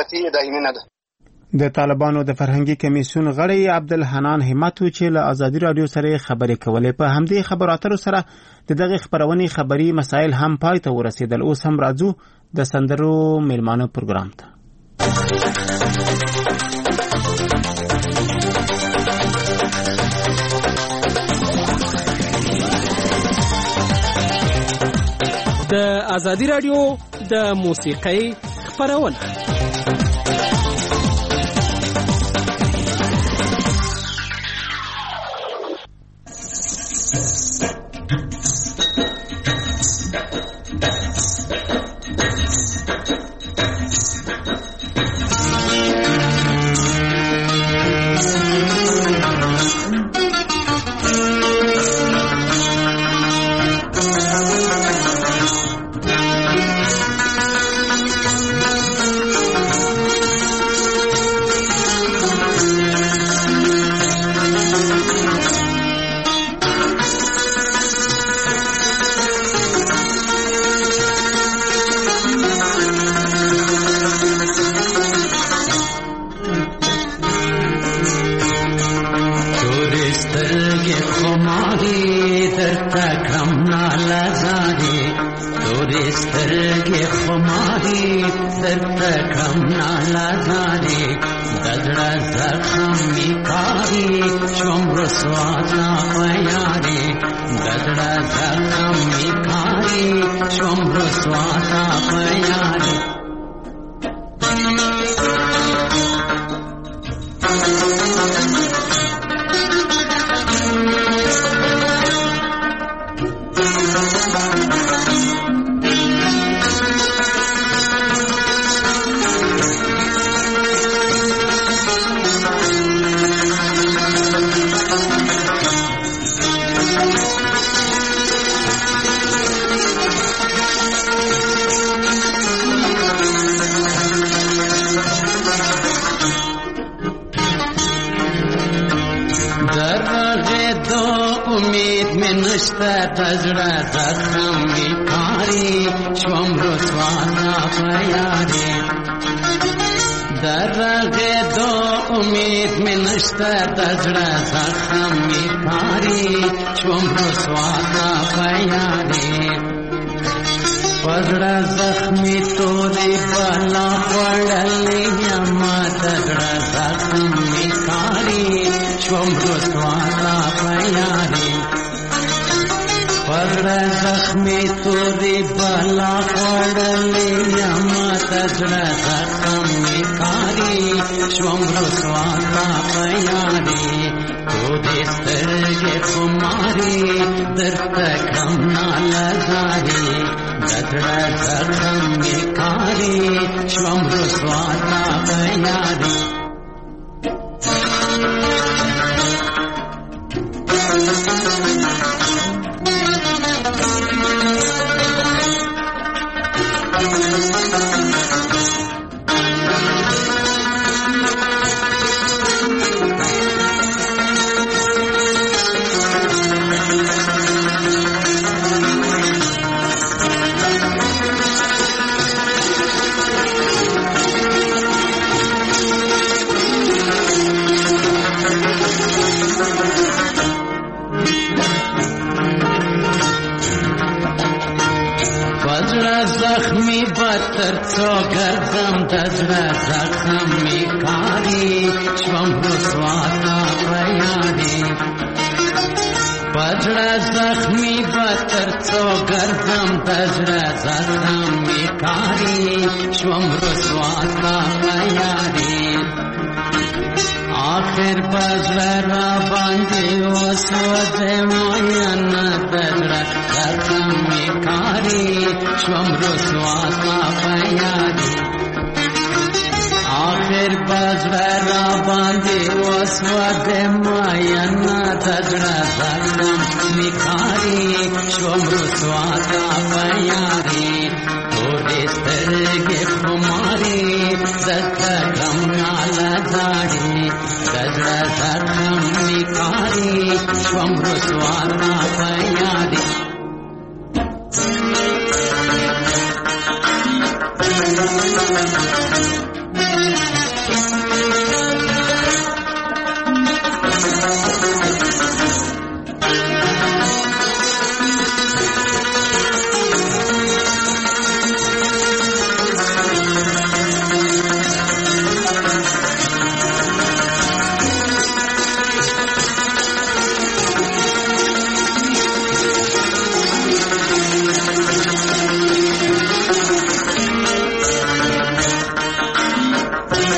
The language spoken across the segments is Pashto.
قطعي دایمي نه ده. د طالبانو د فرهنګي کمیسیون غړی عبدالحنان همتو چې له ازادي رادیو سره خبرې کولې، په همدې خبرو اترو سره د دغه خبرونې خبري مسایل هم پای ته ورسېدل. اوس هم راځو د سندرو میلمانو پروګرام ته. د ازادي رادیو د موسیقۍ خبرونه.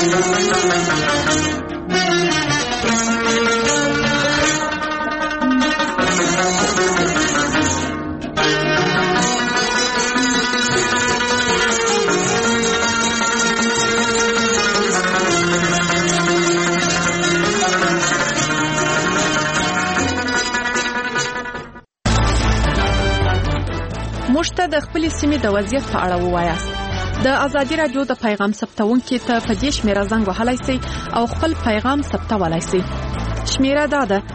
موږ د خپل سیمې د وضعیت په اړه ووایاست. د ازادي رادیو د پیغام ثبتونکو ته په دې شمیره زنګ وهلای شئ او خپل پیغام ثبتولای شئ. شمیره دا ده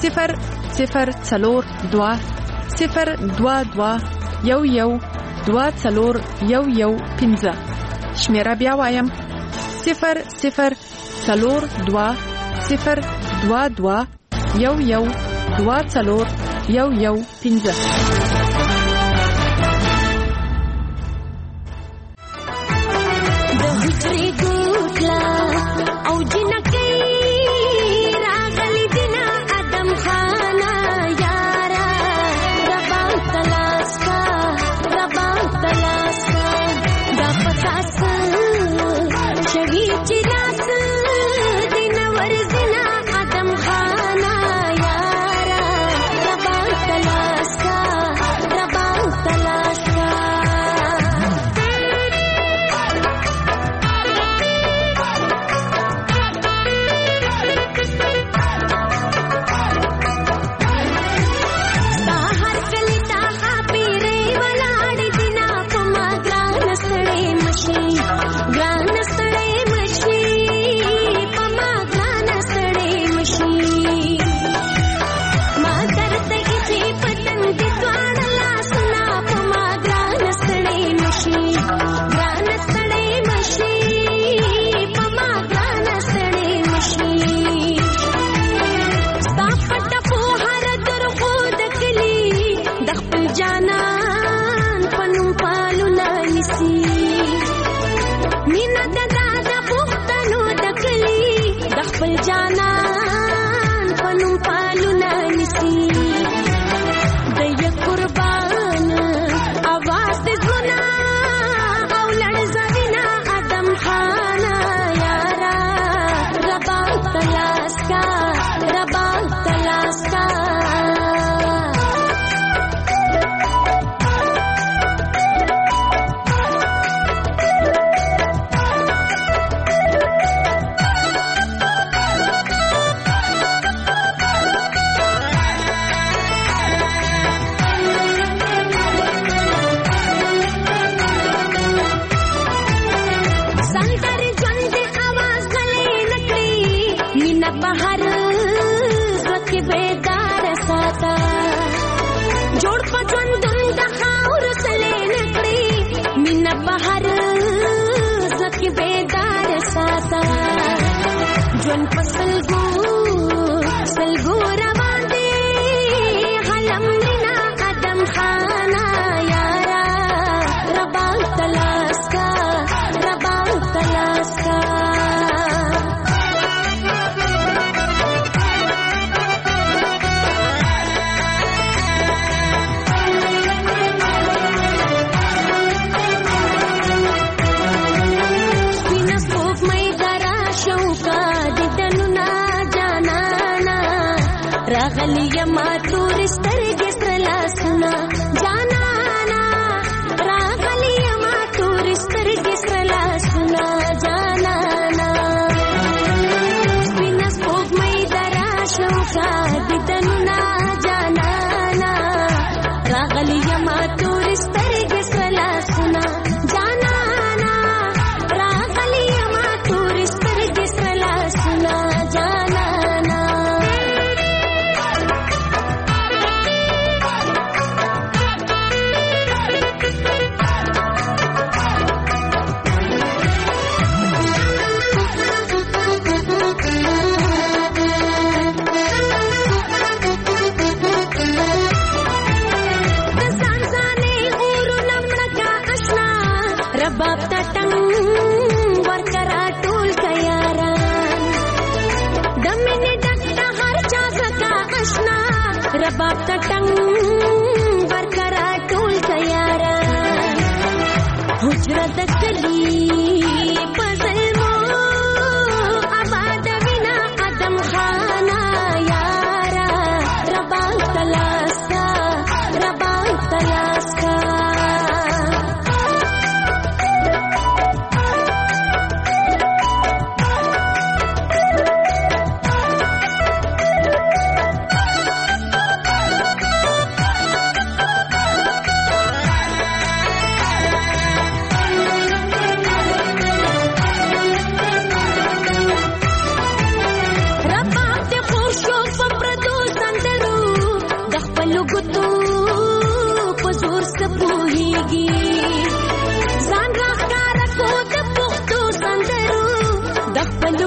00422112215. شمیره بیا وایم 00422112215.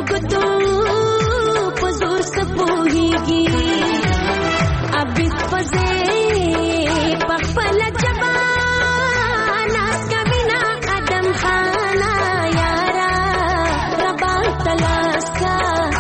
ګوتو پزور سپوهیږي ابي پزې پخپل جبا ناس کبینا قدم خانا یارا ربا تلاسکا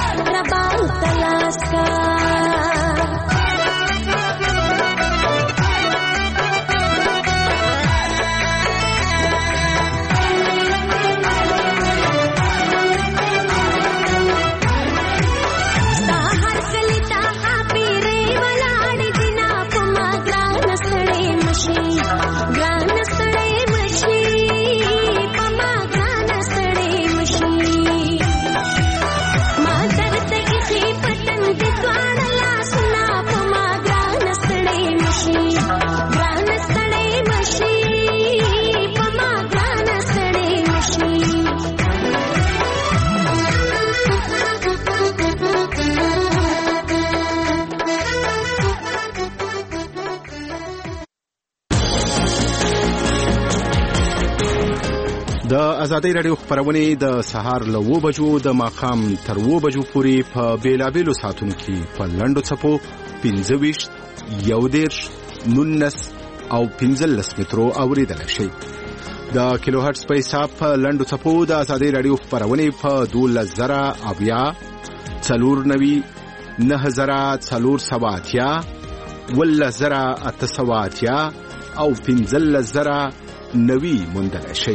د ازادۍ رادیو خبرونه د سهار له 9 بجو د ماښام تر 9 بجو پورې په بیلابېلو ساعتونو کې په لنډو څپو 25 11 19 او 15 مترو اوریدل شي. د کیلو هرتز په حساب په لنډو څپو د ازادۍ رادیو خبرونه په 12080 490 9480 10880 او 15090 موندل شي.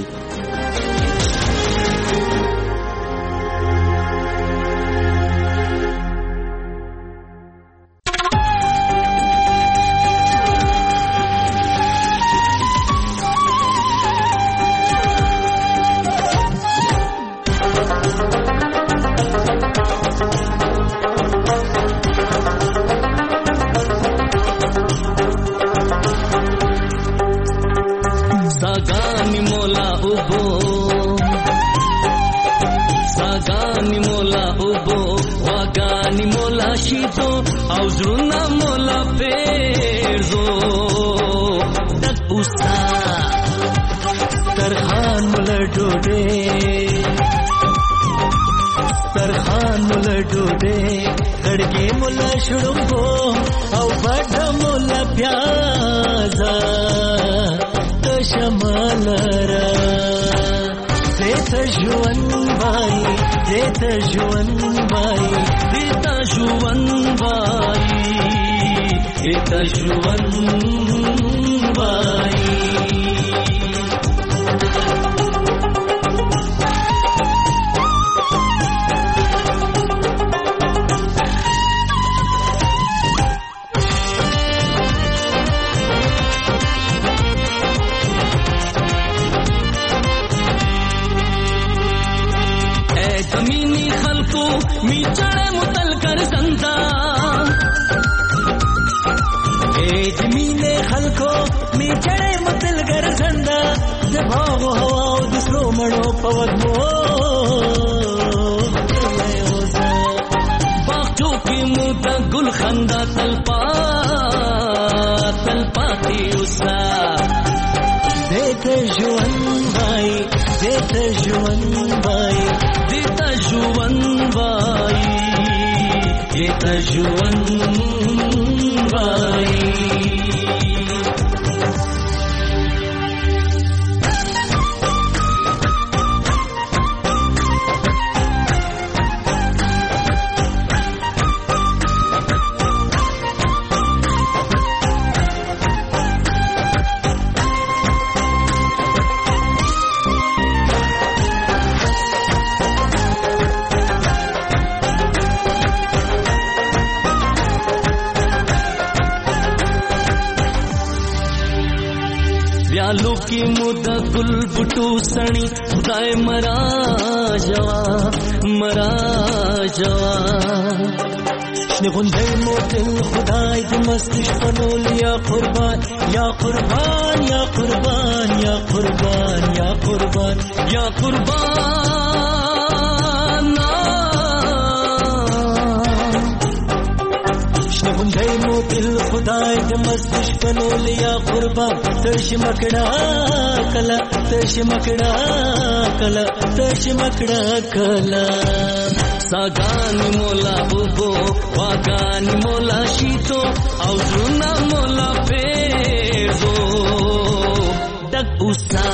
ساګان مولا بوبو واګان مولا شیتو او زړونه مولا پیزو دک اوسا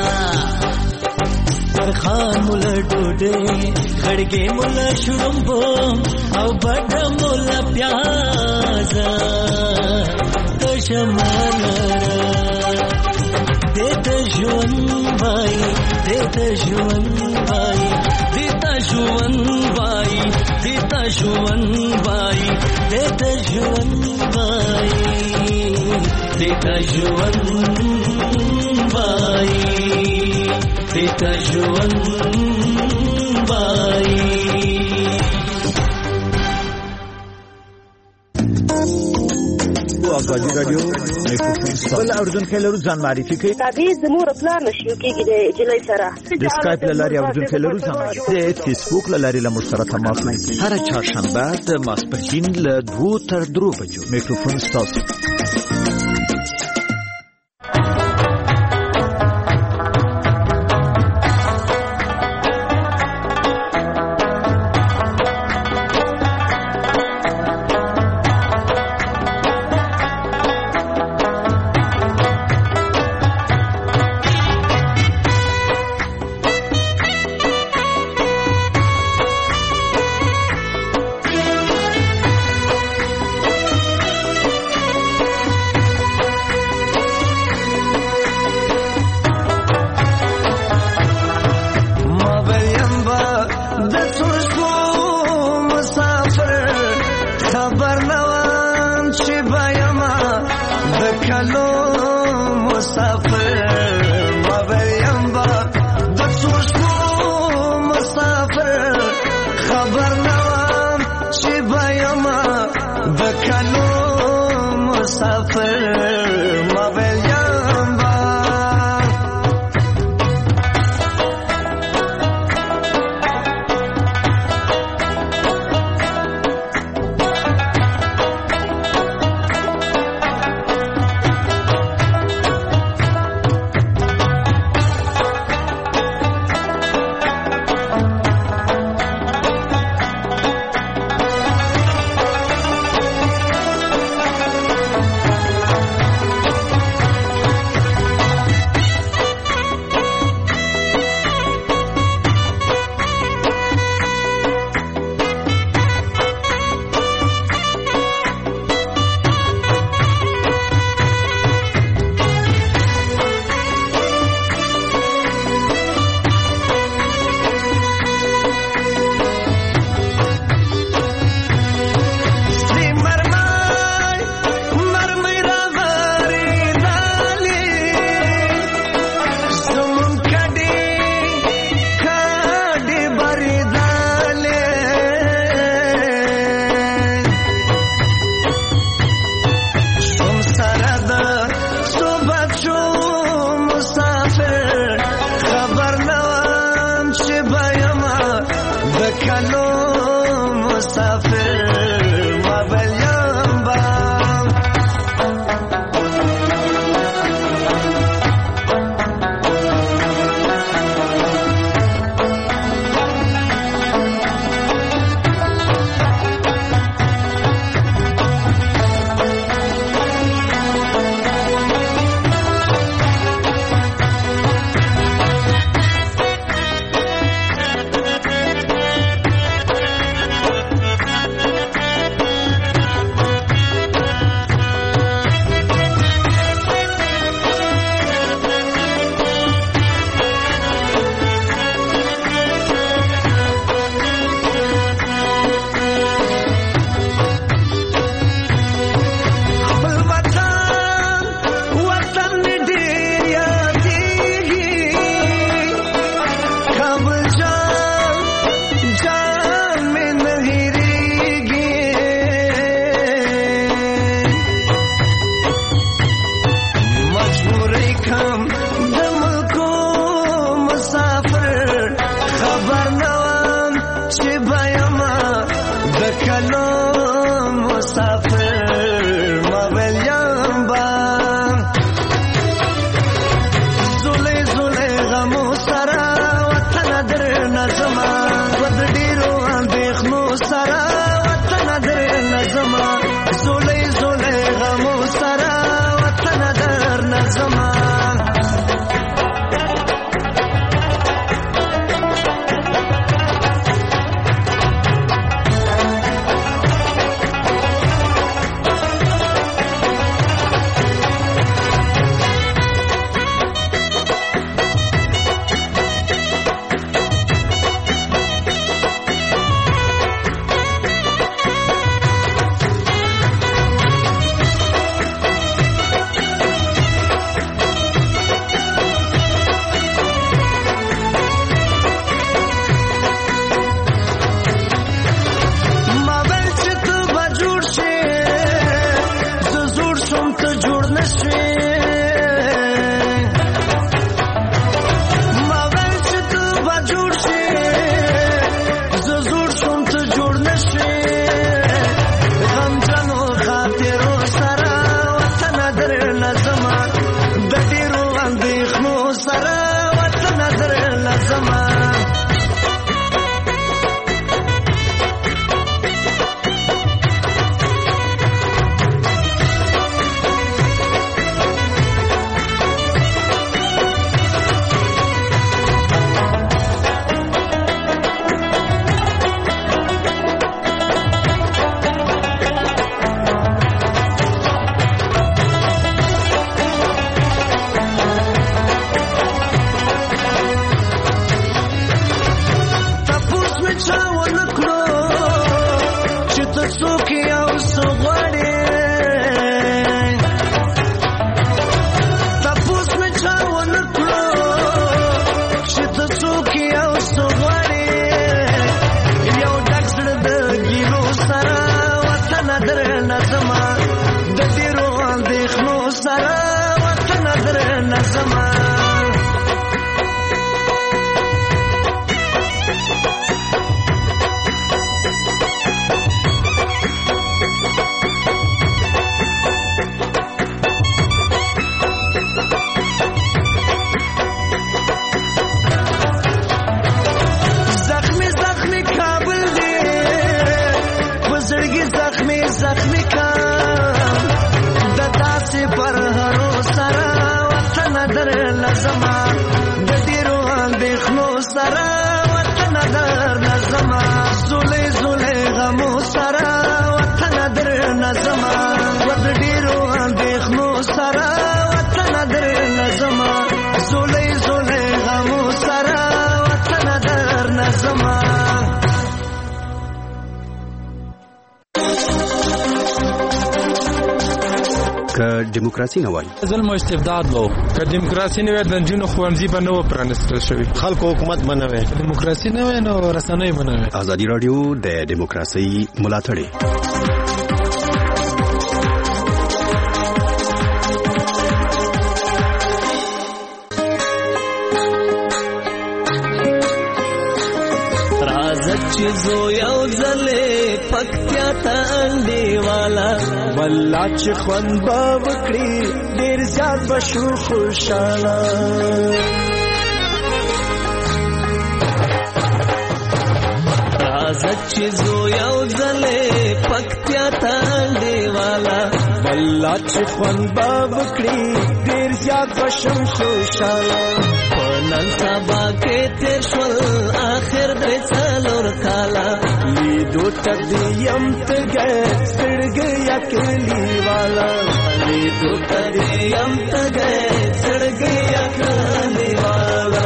خان مولا ډوډۍ خړګې مولا شړمبو او بډ مولا پیاز شمانا دیتا جوان بائی دیتا جوان بائی دیتا جوان بائی دیتا جوان بائی دیتا جوان بائی دیتا جوان بائی دیتا جوان بائی آزادی رادیو بل اردن کلرو ځان معرفي کوي تابع زموږ پلان نشو کېږي د جلای سره د سکایپ لاري اردن کلرو ځان معرفي د فیسبوک لاري له مشترک تماس نیسي هر چهارشنبه د ماسپښین له 2 تر 3 بجو میکروفون ستاسو زما ود ډیرو اندېښنو سره وطن در نظما زولې زولې غمو سره وطن در نظما دیموکراسي نه وای ظلم او استبداد وو که دیموکراسي نه وای د جنونو خوانځي بنو پرانستل شوی خلکو حکومت بنوي دیموکراسي نه وای نو رسنۍ بنوي ازادي رادیو د دیموکراسي ملاتړي زو یو ځلې پکتیا ته انډي والا والله چې خوند به وکړي ډېر زیات به شو خوشاله راځه چې زو یو ځلې پکتیا ته انډي والا والله چې خوند به وکړي ډېر زیات به شو خوشاله نن سبا کې تیر شول آخر دې څلور کالا لیدو تدیم تګ سړګیا کلی والا لیدو تدیم تګ سړګیا کلی والا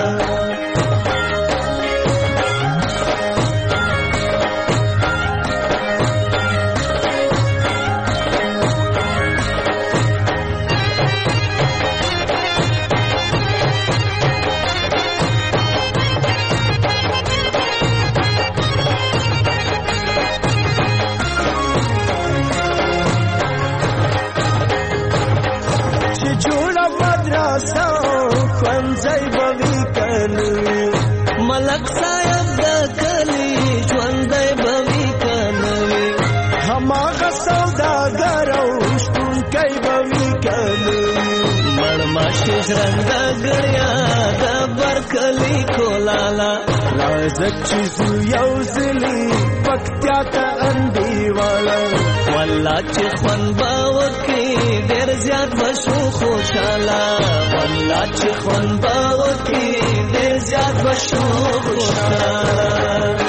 ملک صاحب د کلی ژوندۍ بوي کنوي هماغه سوداګر او شتونکی بوي کنوي مړ ماشي ژرنده ګړیا د برکلی کولالا راځه چې زو یو ځلې پکتیا ته انډیواله والله چې خوند به وکړي ډېر زیات به شو خوشحاله والله چې خوند به وکړي ډېر زیات به شو خوشحاله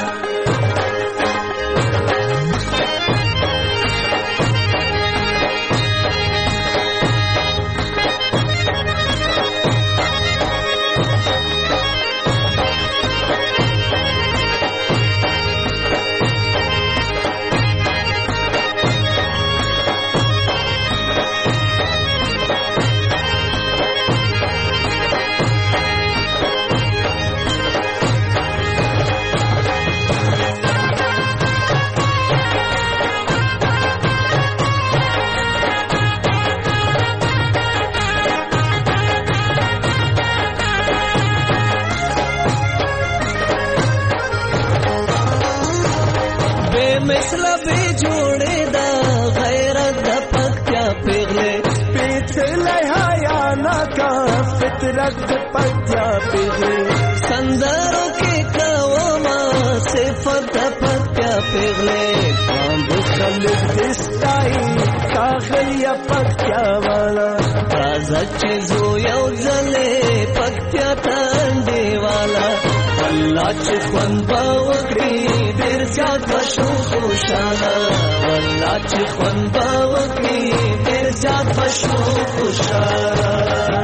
مثلا به جوړې دا غیرت د پکتیا پیغلې پیچلې حیا ناکا فطرت د پکتیا پیغلې سندرو کې کوما صفت د پکتیا پیغلې باند خلک دستای کاخلیا پکتیا والا راځه چې زو یو ځلې پکتیا ته انډیواله والله چې خوند به وکړي ډېر زیات به شو خوشحاله والله چې خوند به وکړي ډېر زیات به شو خوشحاله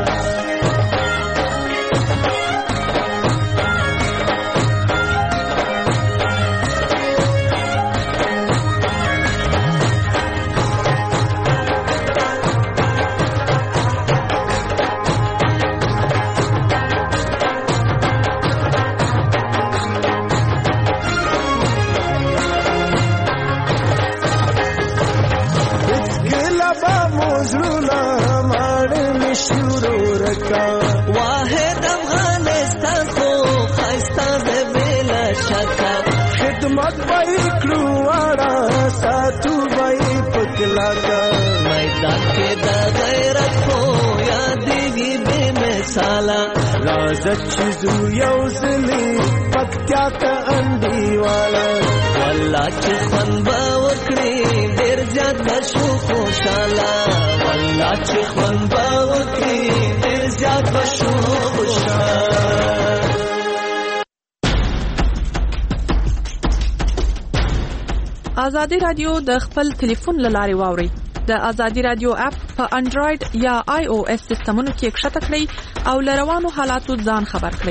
واحد افغانستان خو خایسته ده بلا شکه خدمت به یې کړو واړه ساتو به یې په کلاکه میدان کې د غیرت خو یادېږي بې مثاله راځه چې زو یو ځلې پکتیا ته انډیواله والله چې خوند به وکړي ډېر زیات به شو خوشحاله والله چې خوند به وکړي ډېر زیات به شو خوشحاله ازادي رادیو د خپل ټلیفون له لارې واوري د ازادي رادیو اپ په انډراید یا آی او اس سیستمونو کې ښکته کړئ او له روانو حالاتو ځان خبر کړئ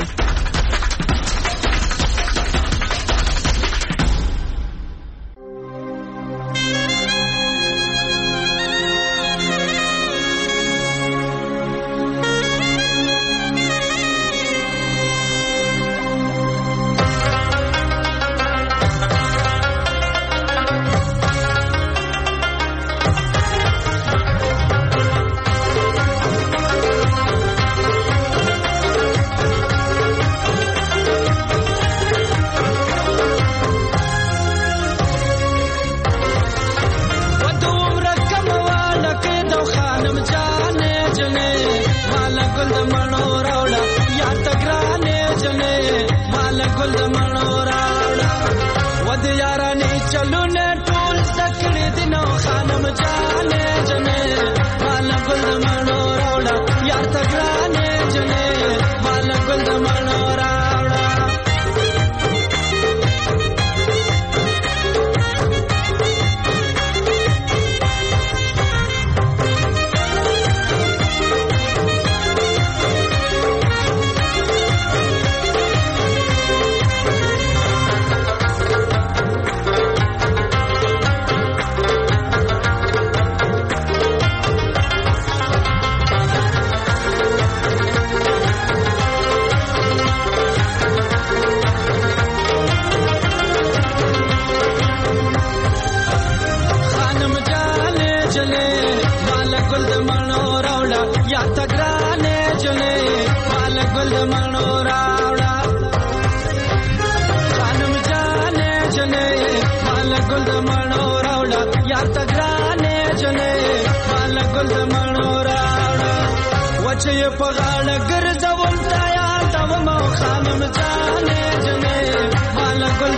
چې په غاړه ګرځول تا یاد و مو خانم جانې جنې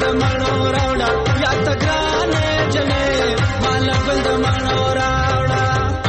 مانو راوړه یا تګرانې جنې مال ګل د مانو راوړه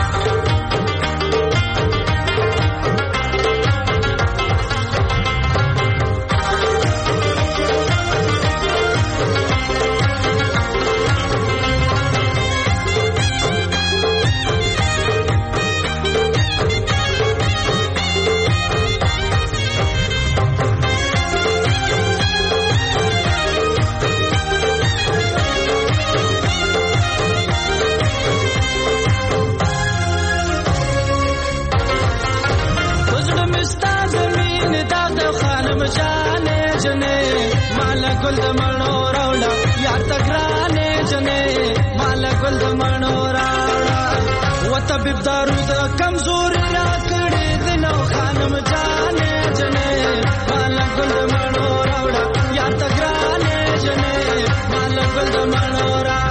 ګل د مانو راوړه یا تګرانې جنې مال ګل د مانو راوړه وطبيب دارو د کمزوري را کړې دینو خانم جانې جنې مال ګل د مانو راوړه یا تګرانې جنې مال ګل د مانو راوړه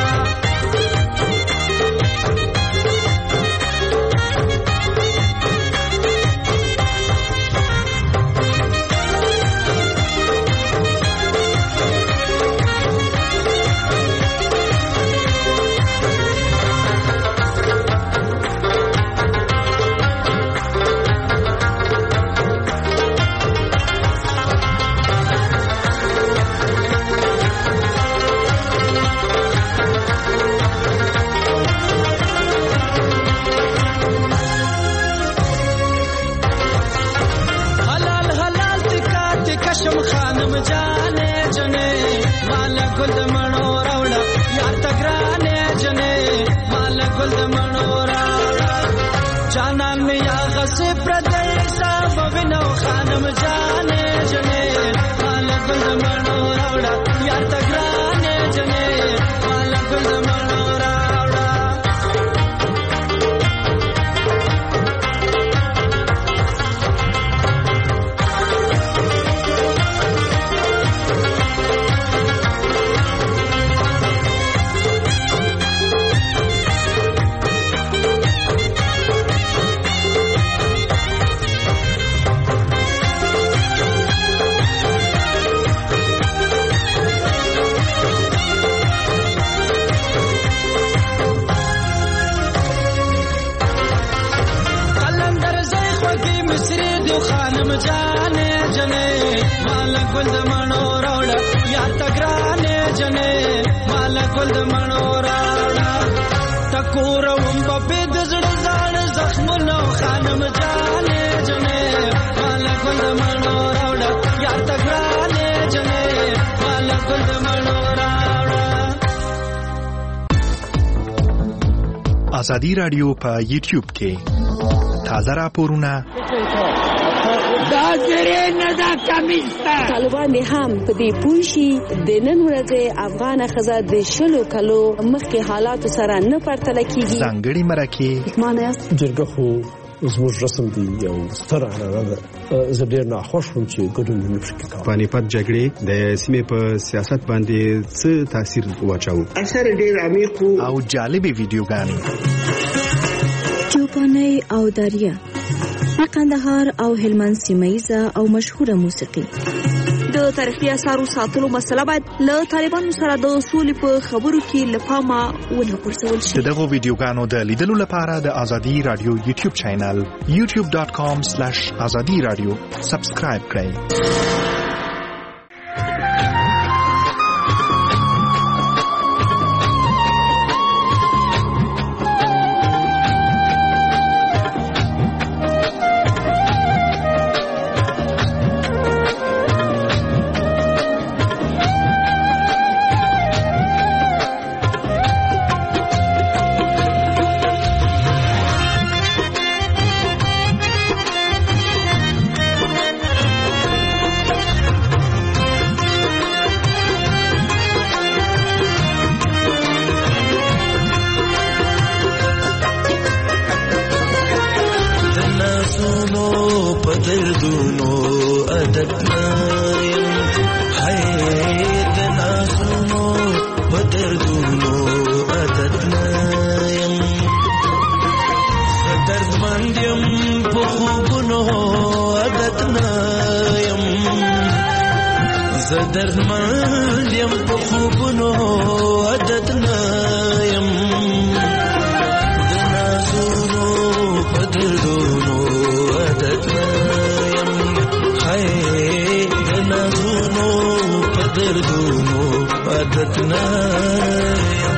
ازادي رادیو په یوټیوب کې تازه راپورونه دا زری نه دا کمیستا طالبان هم په دې پوښي د نن ورځې افغان خزه د شلو کلو مخکې حالات سره نه پرتل کیږي ځانګړي مرکه معنی جرګه خو زموږ رسم دی یو ستر عنعنه ده زه ډېر ناخوښ وم چې ګډون نه شي کېدای. پانیپت جګړې د سیمې په سیاست باندې څه تاثیر واچاوه؟ اثر ډېر عمیق او جالبې ویډیوګانې چوپانۍ او دریا د کندهار او هلمند سیمه‌یزه او مشهوره موسیقي د تاریخي اثارو ساتلو مسله باید له طالبانو سره د سولې په خبرو کې له پامه ونه غورځول شي. دغه ویډیوګانو د لیدلو لپاره د ازادي رادیو یوټیوب چینل youtube.com/azadiradio سبسکرایب کړئ. خوبونو عادت نه يم د نازونو په دردونو عادت نه يم هاي د نازونو په دردونو عادت نه يم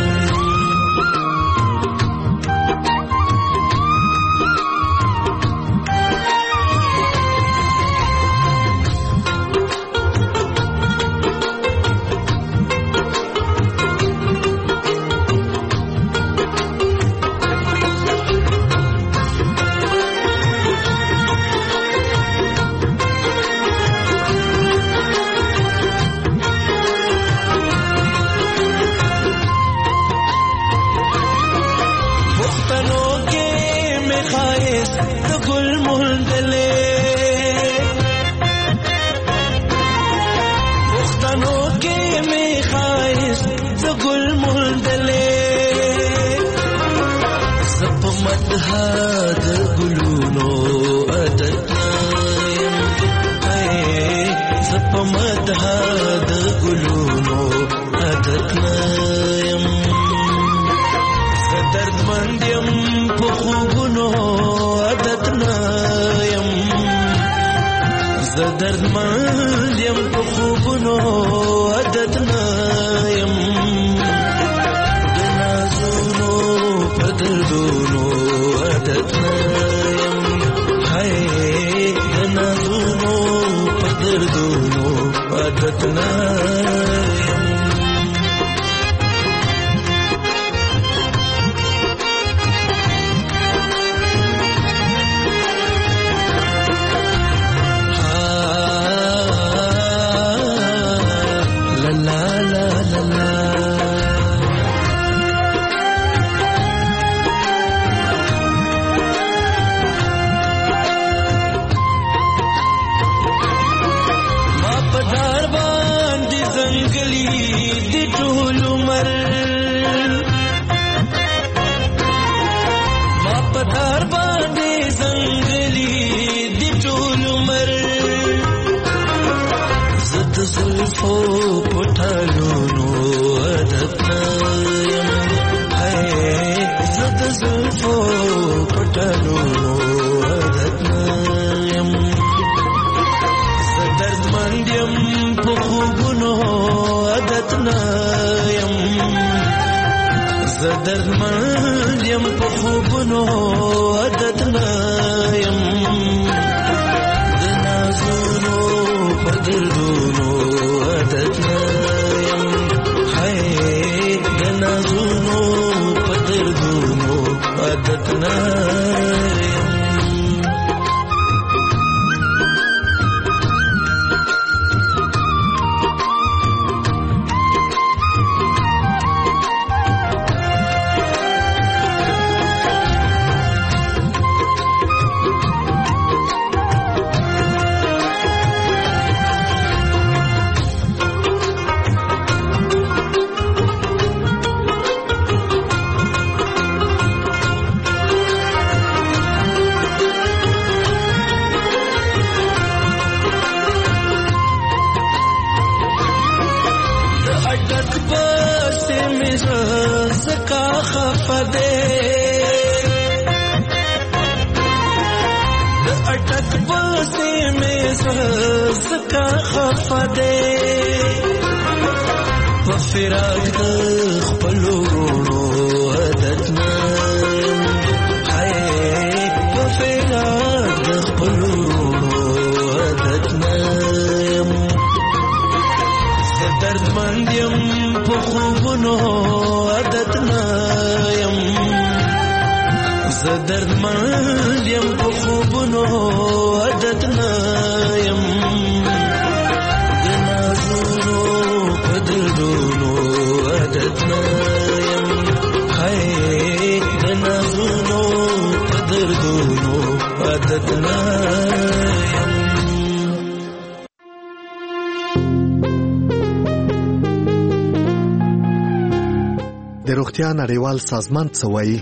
د روغتیا نړیوال سازمان څه وایي؟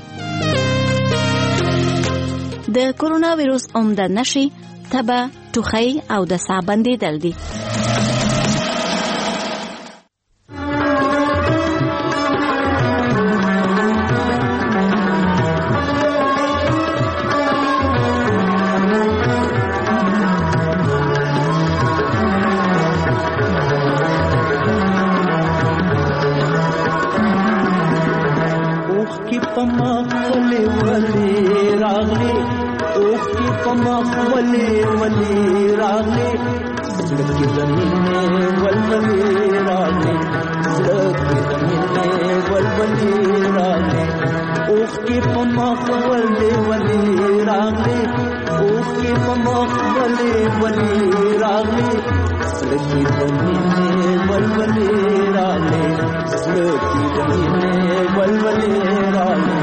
د کورونا وایروس عمده نښې تبه، ټوخی او د ساه بندېدل دي. مخ ولې ولې راغلي اوخ کې په مخ ولې ولې راغلي زړه کې د مینې ولولې راغلي زړه کې د مینې ولولې راغلي اوخ کې په مخ ولې ولې راغلي اوخ کې په مخ ولې ولې راغلي زړه کې د مینې ولولې راغلي زړه کې د مینې ولولې راغلي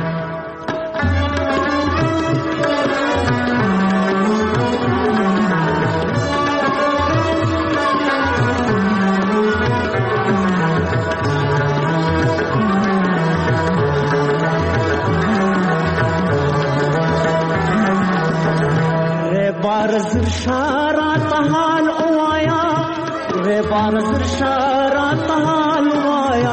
بارز شارات حال اوایا وے بارز شارات حال اوایا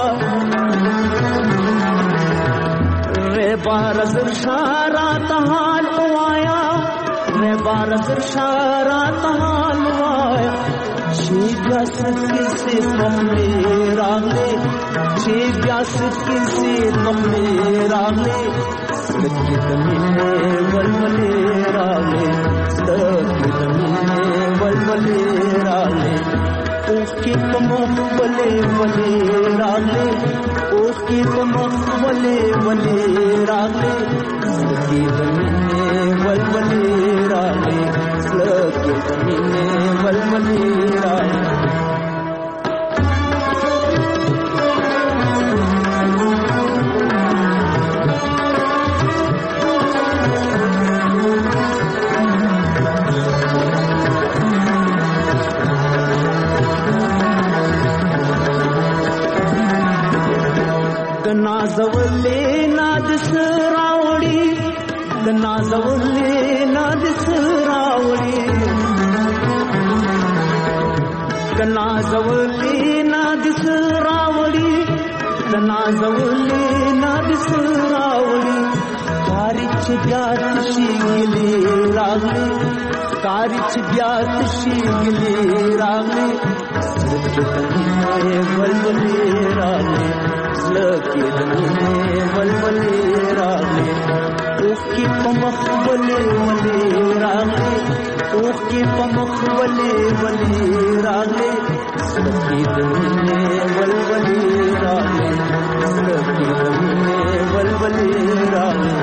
وے بارز شارات حال اوایا وے بارز شارات حال اوایا چیز کسی تم میرا لے چیز کسی تم میرا لے لکی دمینے ولولے رالے لکی دمینے ولولے رالے اوخ کی پمخ ولے ولے رالے اوخ کی پمخ ولے ولے رالے لکی دمینے ولولے رالے لکی دمینے ولولے رالے نازولې نادس راوړي نازولې نادس راوړي نازولې نادس راوړي نازولې نادس راوړي کاری چې بیا شي ګلې راغلي کاری چې بیا شي ګلې راغلي سترګې ولولې راغلي لکی دمینے ولولے راغلے اوخ کی پمخ ولے ولے راغلے اوخ کی پمخ ولے ولے راغلے لکی دمینے ولولے راغلے لکی دمینے ولولے راغلے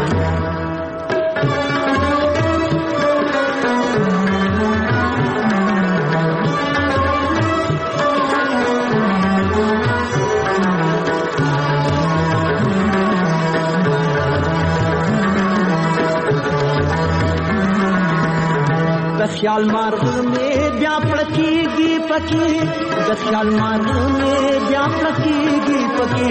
خیال مارغ میں بیا پڑکیږي پکی د خیال مارغ میں بیا پڑکیږي پکی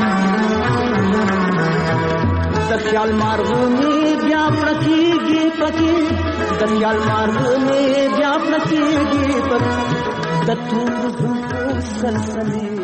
د خیال مارغ میں بیا پڑکیږي پکی د خیال مارغ میں بیا پڑکیږي پکی د تور سلسله